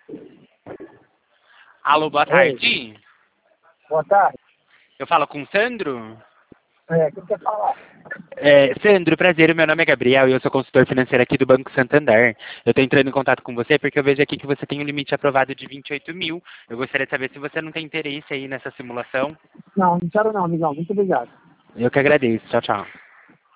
Alô, boa Oi, tarde. boa tarde. Eu falo com o Sandro? O que quer falar? Sandro, prazer, meu nome é Gabriel e eu sou consultor financeiro aqui do Banco Santander. Eu estou entrando em contato com você porque eu vejo aqui que você tem um limite aprovado de 28 mil. Eu gostaria de saber se você não tem interesse aí nessa simulação. Não, não quero não, amigão. Muito obrigado. Eu que agradeço. Tchau, tchau.